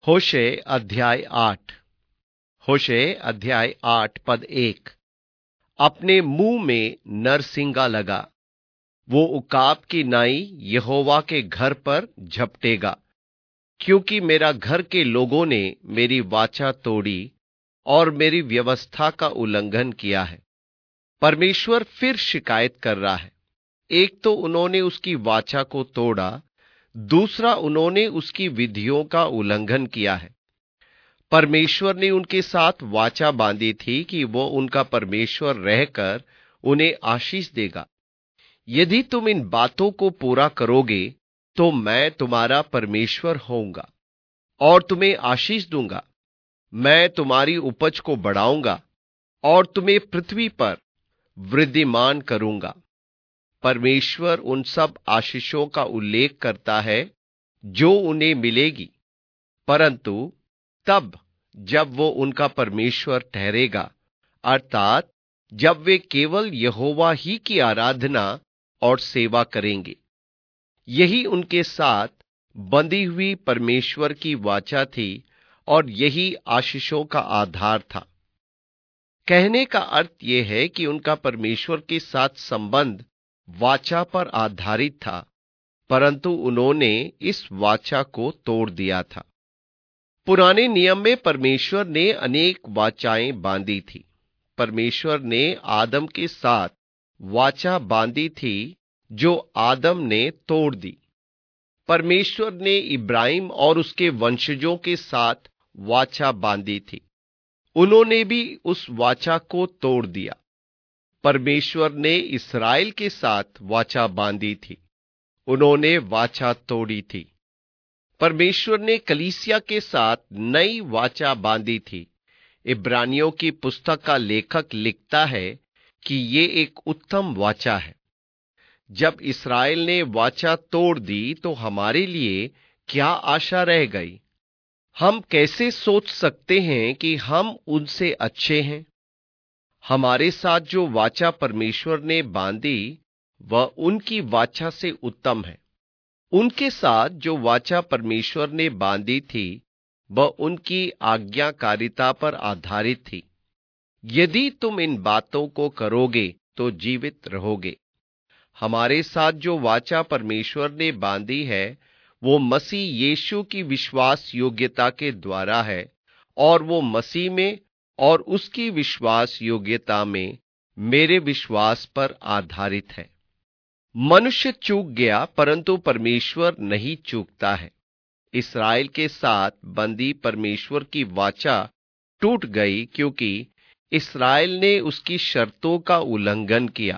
होशे अध्याय 8। होशे अध्याय 8 पद 1। अपने मुंह में नरसिंगा लगा, वो उकाब की नाई यहोवा के घर पर झपटेगा, क्योंकि मेरा घर के लोगों ने मेरी वाचा तोड़ी और मेरी व्यवस्था का उल्लंघन किया है। परमेश्वर फिर शिकायत कर रहा है। एक तो उन्होंने उसकी वाचा को तोड़ा, दूसरा उन्होंने उसकी विधियों का उल्लंघन किया है। परमेश्वर ने उनके साथ वाचा बांधी थी कि वो उनका परमेश्वर रहकर उन्हें आशीष देगा। यदि तुम इन बातों को पूरा करोगे तो मैं तुम्हारा परमेश्वर होऊंगा और तुम्हें आशीष दूंगा। मैं तुम्हारी उपज को बढ़ाऊंगा और तुम्हें पृथ्वी पर वृद्धिमान करूंगा। परमेश्वर उन सब आशीषों का उल्लेख करता है जो उन्हें मिलेगी, परंतु तब जब वो उनका परमेश्वर ठहरेगा, अर्थात जब वे केवल यहोवा ही की आराधना और सेवा करेंगे। यही उनके साथ बंधी हुई परमेश्वर की वाचा थी और यही आशीषों का आधार था। कहने का अर्थ यह है कि उनका परमेश्वर के साथ संबंध वाचा पर आधारित था, परंतु उन्होंने इस वाचा को तोड़ दिया था। पुराने नियम में परमेश्वर ने अनेक वाचाएं बांधी थी। परमेश्वर ने आदम के साथ वाचा बांधी थी जो आदम ने तोड़ दी। परमेश्वर ने इब्राहिम और उसके वंशजों के साथ वाचा बांधी थी, उन्होंने भी उस वाचा को तोड़ दिया। परमेश्वर ने इस्राएल के साथ वाचा बांधी थी, उन्होंने वाचा तोड़ी थी। परमेश्वर ने कलीसिया के साथ नई वाचा बांधी थी। इब्रानियों की पुस्तक का लेखक लिखता है कि ये एक उत्तम वाचा है। जब इस्राएल ने वाचा तोड़ दी तो हमारे लिए क्या आशा रह गई? हम कैसे सोच सकते हैं कि हम उनसे अच्छे हैं? हमारे साथ जो वाचा परमेश्वर ने बांधी वह उनकी वाचा से उत्तम है। उनके साथ जो वाचा परमेश्वर ने बांधी थी वह उनकी आज्ञाकारिता पर आधारित थी। यदि तुम इन बातों को करोगे तो जीवित रहोगे। हमारे साथ जो वाचा परमेश्वर ने बांधी है वो मसीह यीशु की विश्वास योग्यता के द्वारा है, और वो मसीह में और उसकी विश्वास योग्यता में मेरे विश्वास पर आधारित है। मनुष्य चूक गया परंतु परमेश्वर नहीं चूकता है। इस्राएल के साथ बंदी परमेश्वर की वाचा टूट गई क्योंकि इस्राएल ने उसकी शर्तों का उल्लंघन किया,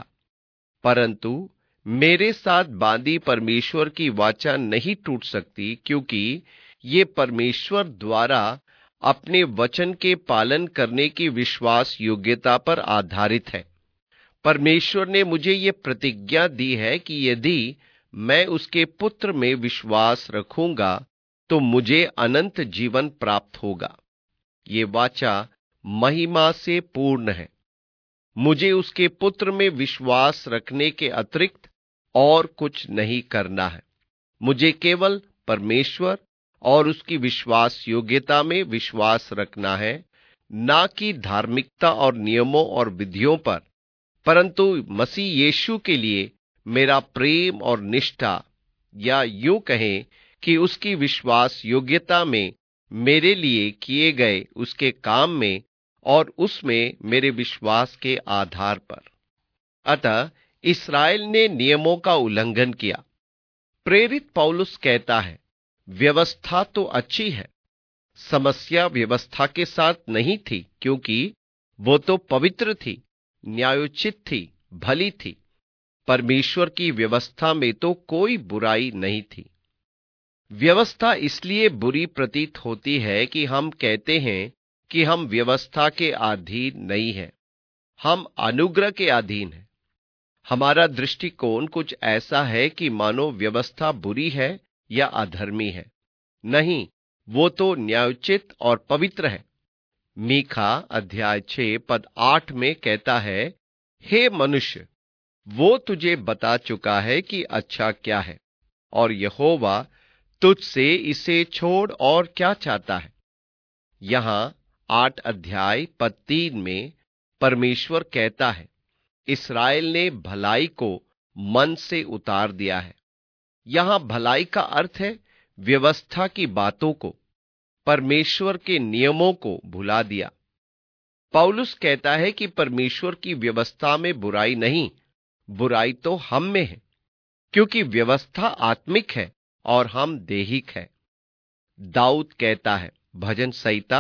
परंतु मेरे साथ बांधी परमेश्वर की वाचा नहीं टूट सकती, क्योंकि ये परमेश्वर द्वारा अपने वचन के पालन करने की विश्वास योग्यता पर आधारित है। परमेश्वर ने मुझे ये प्रतिज्ञा दी है कि यदि मैं उसके पुत्र में विश्वास रखूंगा तो मुझे अनंत जीवन प्राप्त होगा। ये वाचा महिमा से पूर्ण है। मुझे उसके पुत्र में विश्वास रखने के अतिरिक्त और कुछ नहीं करना है। मुझे केवल परमेश्वर और उसकी विश्वास योग्यता में विश्वास रखना है, ना कि धार्मिकता और नियमों और विधियों पर, परंतु मसीह यीशु के लिए मेरा प्रेम और निष्ठा, या यूं कहें कि उसकी विश्वास योग्यता में मेरे लिए किए गए उसके काम में और उसमें मेरे विश्वास के आधार पर। अतः इस्राएल ने नियमों का उल्लंघन किया। प्रेरित पौलुस कहता है, व्यवस्था तो अच्छी है। समस्या व्यवस्था के साथ नहीं थी, क्योंकि वो तो पवित्र थी, न्यायोचित थी, भली थी। परमेश्वर की व्यवस्था में तो कोई बुराई नहीं थी। व्यवस्था इसलिए बुरी प्रतीत होती है कि हम कहते हैं कि हम व्यवस्था के अधीन नहीं हैं, हम अनुग्रह के अधीन हैं। हमारा दृष्टिकोण कुछ ऐसा है कि मानो व्यवस्था बुरी है या अधर्मी है। नहीं, वो तो न्यायोचित और पवित्र है। मीका अध्याय 6 पद 8 में कहता है, हे मनुष्य, वो तुझे बता चुका है कि अच्छा क्या है, और यहोवा तुझसे इसे छोड़ और क्या चाहता है। यहां 8 अध्याय पद 3 में परमेश्वर कहता है, इस्राएल ने भलाई को मन से उतार दिया है। यहां भलाई का अर्थ है व्यवस्था की बातों को, परमेश्वर के नियमों को भुला दिया। पौलुस कहता है कि परमेश्वर की व्यवस्था में बुराई नहीं, बुराई तो हम में है, क्योंकि व्यवस्था आत्मिक है और हम देहिक है। दाऊद कहता है, भजन संहिता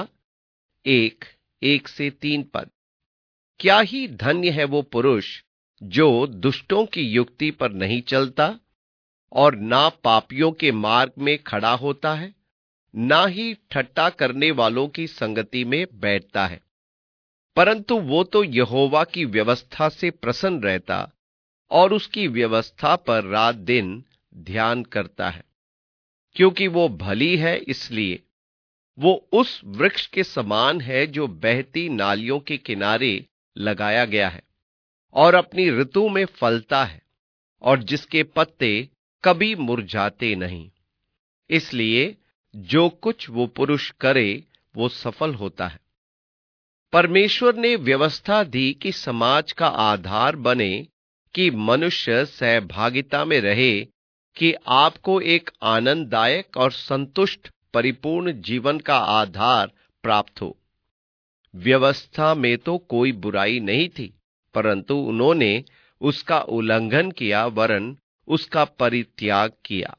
1:1-3 पद, क्या ही धन्य है वो पुरुष जो दुष्टों की युक्ति पर नहीं चलता और ना पापियों के मार्ग में खड़ा होता है, ना ही ठट्ठा करने वालों की संगति में बैठता है, परंतु वो तो यहोवा की व्यवस्था से प्रसन्न रहता और उसकी व्यवस्था पर रात दिन ध्यान करता है। क्योंकि वो भली है, इसलिए वो उस वृक्ष के समान है जो बहती नालियों के किनारे लगाया गया है और अपनी ऋतु में फलता है और जिसके पत्ते कभी मुरझाते नहीं। इसलिए जो कुछ वो पुरुष करे वो सफल होता है। परमेश्वर ने व्यवस्था दी कि समाज का आधार बने, कि मनुष्य सहभागिता में रहे, कि आपको एक आनंददायक और संतुष्ट परिपूर्ण जीवन का आधार प्राप्त हो। व्यवस्था में तो कोई बुराई नहीं थी, परंतु उन्होंने उसका उल्लंघन किया, वरन उसका परित्याग किया।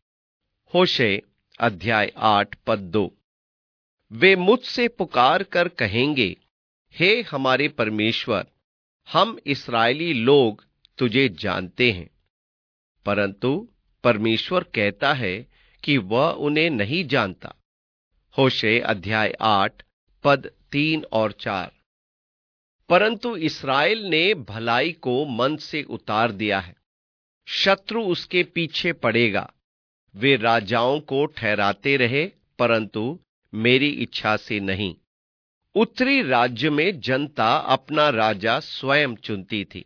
होशे अध्याय 8 पद 2, वे मुझसे पुकार कर कहेंगे, हे हमारे परमेश्वर, हम इस्राएली लोग तुझे जानते हैं। परंतु परमेश्वर कहता है कि वह उन्हें नहीं जानता। होशे अध्याय 8 पद 3 और 4, परंतु इस्राएल ने भलाई को मन से उतार दिया है, शत्रु उसके पीछे पड़ेगा। वे राजाओं को ठहराते रहे, परंतु मेरी इच्छा से नहीं। उत्तरी राज्य में जनता अपना राजा स्वयं चुनती थी।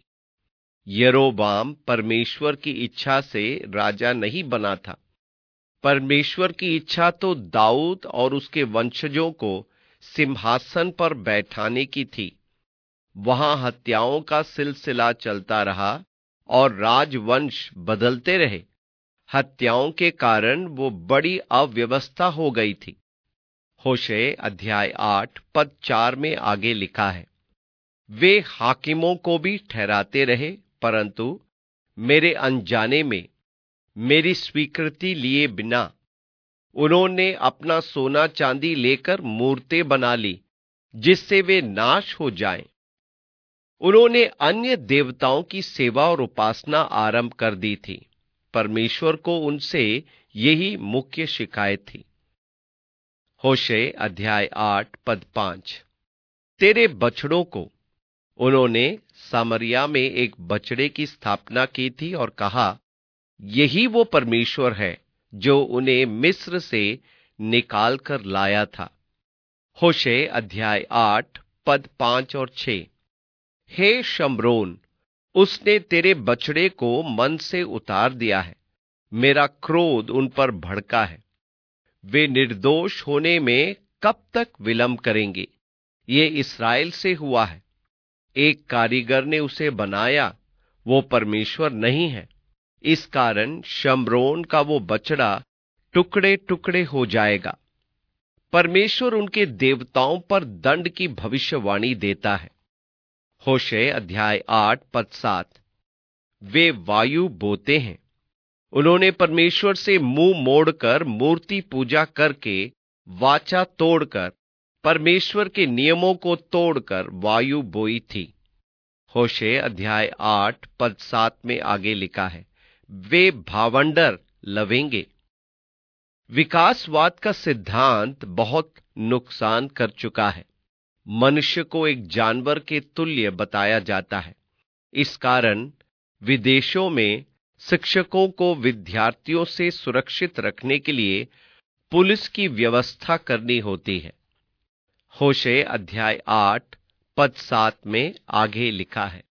यरोबाम परमेश्वर की इच्छा से राजा नहीं बना था। परमेश्वर की इच्छा तो दाऊद और उसके वंशजों को सिंहासन पर बैठाने की थी। वहां हत्याओं का सिलसिला चलता रहा और राजवंश बदलते रहे। हत्याओं के कारण वो बड़ी अव्यवस्था हो गई थी। होशे अध्याय 8 पद 4 में आगे लिखा है, वे हाकिमों को भी ठहराते रहे, परंतु मेरे अनजाने में मेरी स्वीकृति लिए बिना उन्होंने अपना सोना चांदी लेकर मूर्तें बना ली, जिससे वे नाश हो जाएं। उन्होंने अन्य देवताओं की सेवा और उपासना आरंभ कर दी थी। परमेश्वर को उनसे यही मुख्य शिकायत थी। होशे अध्याय 8 पद 5, तेरे बछड़ों को, उन्होंने सामरिया में एक बछड़े की स्थापना की थी और कहा, यही वो परमेश्वर है जो उन्हें मिस्र से निकाल कर लाया था। होशे अध्याय 8 पद 5 और 6, हे शम्रोन, उसने तेरे बछड़े को मन से उतार दिया है, मेरा क्रोध उन पर भड़का है। वे निर्दोष होने में कब तक विलंब करेंगे? ये इस्राएल से हुआ है। एक कारीगर ने उसे बनाया, वो परमेश्वर नहीं है। इस कारण शम्रोन का वो बछड़ा टुकड़े टुकड़े हो जाएगा। परमेश्वर उनके देवताओं पर दंड की भविष्यवाणी देता है। होशे अध्याय 8 पद 7, वे वायु बोते हैं, उन्होंने परमेश्वर से मुंह मोड़कर मूर्ति पूजा करके वाचा तोड़कर परमेश्वर के नियमों को तोड़कर वायु बोई थी। होशे अध्याय 8 पद 7 में आगे लिखा है, वे भावंडर लवेंगे। विकासवाद का सिद्धांत बहुत नुकसान कर चुका है। मनुष्य को एक जानवर के तुल्य बताया जाता है। इस कारण विदेशों में शिक्षकों को विद्यार्थियों से सुरक्षित रखने के लिए पुलिस की व्यवस्था करनी होती है। होशे अध्याय 8 पद 7 में आगे लिखा है,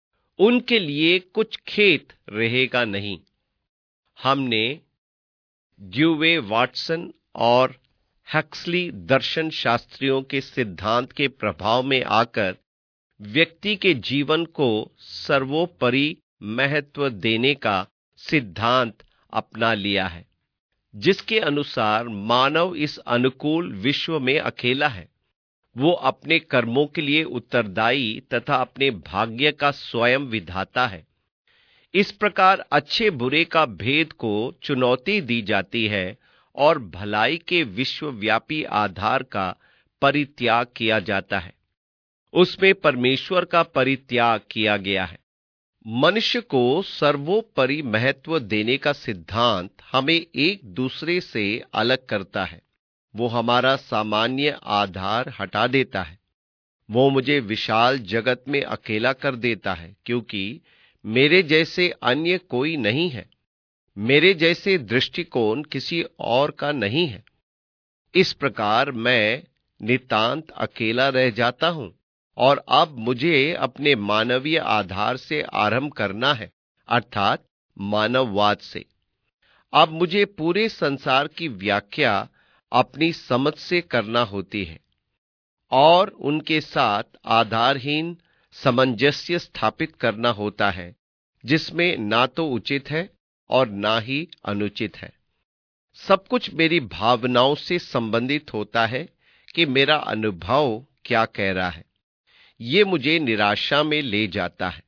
उनके लिए कुछ खेत रहेगा नहीं। हमने ड्यूवे, वाटसन और हक्सली दर्शन शास्त्रियों के सिद्धांत के प्रभाव में आकर व्यक्ति के जीवन को सर्वोपरि महत्व देने का सिद्धांत अपना लिया है, जिसके अनुसार मानव इस अनुकूल विश्व में अकेला है। वो अपने कर्मों के लिए उत्तरदायी तथा अपने भाग्य का स्वयं विधाता है। इस प्रकार अच्छे बुरे का भेद को चुनौती दी जाती है और भलाई के विश्वव्यापी आधार का परित्याग किया जाता है। उसमें परमेश्वर का परित्याग किया गया है। मनुष्य को सर्वोपरि महत्व देने का सिद्धांत हमें एक दूसरे से अलग करता है। वो हमारा सामान्य आधार हटा देता है। वो मुझे विशाल जगत में अकेला कर देता है, क्योंकि मेरे जैसे अन्य कोई नहीं है। मेरे जैसे दृष्टिकोण किसी और का नहीं है। इस प्रकार मैं नितांत अकेला रह जाता हूं और अब मुझे अपने मानवीय आधार से आरंभ करना है, अर्थात मानववाद से। अब मुझे पूरे संसार की व्याख्या अपनी समझ से करना होती है और उनके साथ आधारहीन सामंजस्य स्थापित करना होता है, जिसमें ना तो उचित है और ना ही अनुचित है। सब कुछ मेरी भावनाओं से संबंधित होता है कि मेरा अनुभव क्या कह रहा है। ये मुझे निराशा में ले जाता है।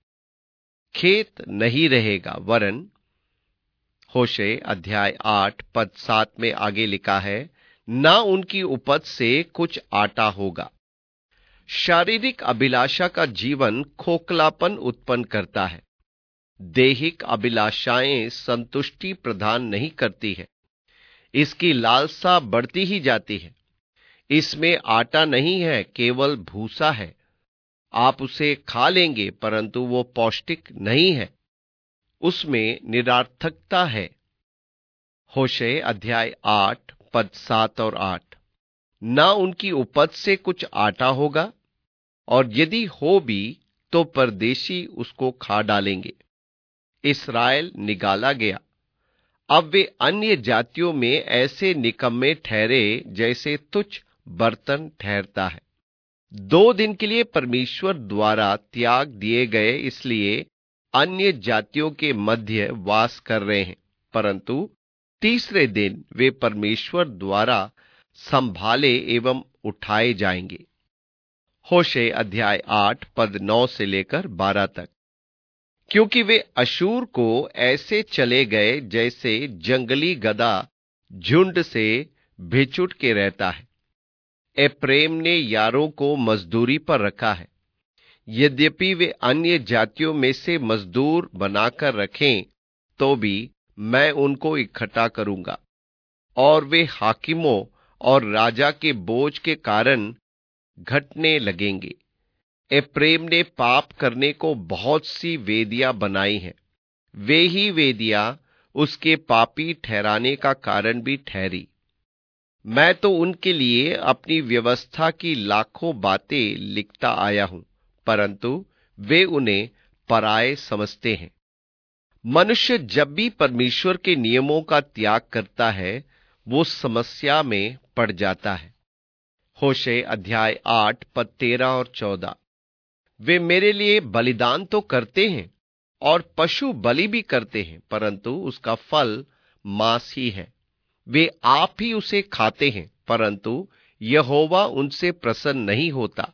खेत नहीं रहेगा, वरन होशे अध्याय 8 पद 7 में आगे लिखा है, ना उनकी उपज से कुछ आटा होगा। शारीरिक अभिलाषा का जीवन खोखलापन उत्पन्न करता है। दैहिक अभिलाषाएं संतुष्टि प्रदान नहीं करती है। इसकी लालसा बढ़ती ही जाती है। इसमें आटा नहीं है, केवल भूसा है। आप उसे खा लेंगे, परंतु वो पौष्टिक नहीं है। उसमें निरर्थकता है। होशे अध्याय 8 पद 7 और 8। ना उनकी उपज से कुछ आटा होगा, और यदि हो भी तो परदेशी उसको खा डालेंगे। इस्राएल निकाला गया। अब वे अन्य जातियों में ऐसे निकम्मे ठहरे जैसे तुच्छ बर्तन ठहरता है। 2 दिन के लिए परमेश्वर द्वारा त्याग दिए गए, इसलिए अन्य जातियों के मध्य वास कर रहे हैं, परंतु तीसरे दिन वे परमेश्वर द्वारा संभाले एवं उठाए जाएंगे। होशे अध्याय 8 पद 9 से लेकर 12 तक। क्योंकि वे अशूर को ऐसे चले गए जैसे जंगली गधा झुंड से भिचुट के रहता है। एप्रेम ने यारों को मजदूरी पर रखा है। यद्यपि वे अन्य जातियों में से मजदूर बनाकर रखें, तो भी मैं उनको इकट्ठा करूंगा, और वे हाकिमों और राजा के बोझ के कारण घटने लगेंगे। एप्रेम ने पाप करने को बहुत सी वेदियां बनाई हैं। वे ही वेदियां उसके पापी ठहराने का कारण भी ठहरी। मैं तो उनके लिए अपनी व्यवस्था की लाखों बातें लिखता आया हूं, परंतु वे उन्हें पराये समझते हैं। मनुष्य जब भी परमेश्वर के नियमों का त्याग करता है, वो समस्या में पड़ जाता है। होशे अध्याय 8 पद 13 और 14। वे मेरे लिए बलिदान तो करते हैं और पशु बलि भी करते हैं, परंतु उसका फल मांस ही है। वे आप ही उसे खाते हैं, परंतु यहोवा उनसे प्रसन्न नहीं होता।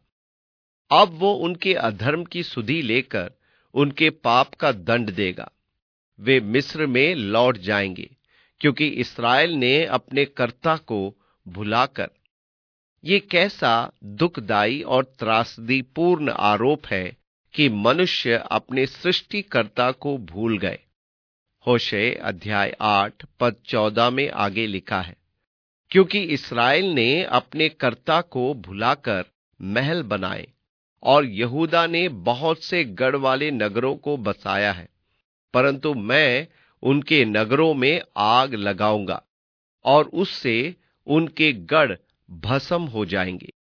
अब वो उनके अधर्म की सुधि लेकर उनके पाप का दंड देगा। वे मिस्र में लौट जाएंगे, क्योंकि इस्राएल ने अपने कर्ता को भुलाकर। ये कैसा दुखदाई और त्रासदीपूर्ण आरोप है कि मनुष्य अपने सृष्टिकर्ता को भूल गए। होशे अध्याय 8 पद 14 में आगे लिखा है, क्योंकि इस्राएल ने अपने कर्ता को भुलाकर महल बनाए और यहूदा ने बहुत से गढ़ वाले नगरों को बसाया है, परंतु मैं उनके नगरों में आग लगाऊंगा और उससे उनके गढ़ भस्म हो जाएंगे।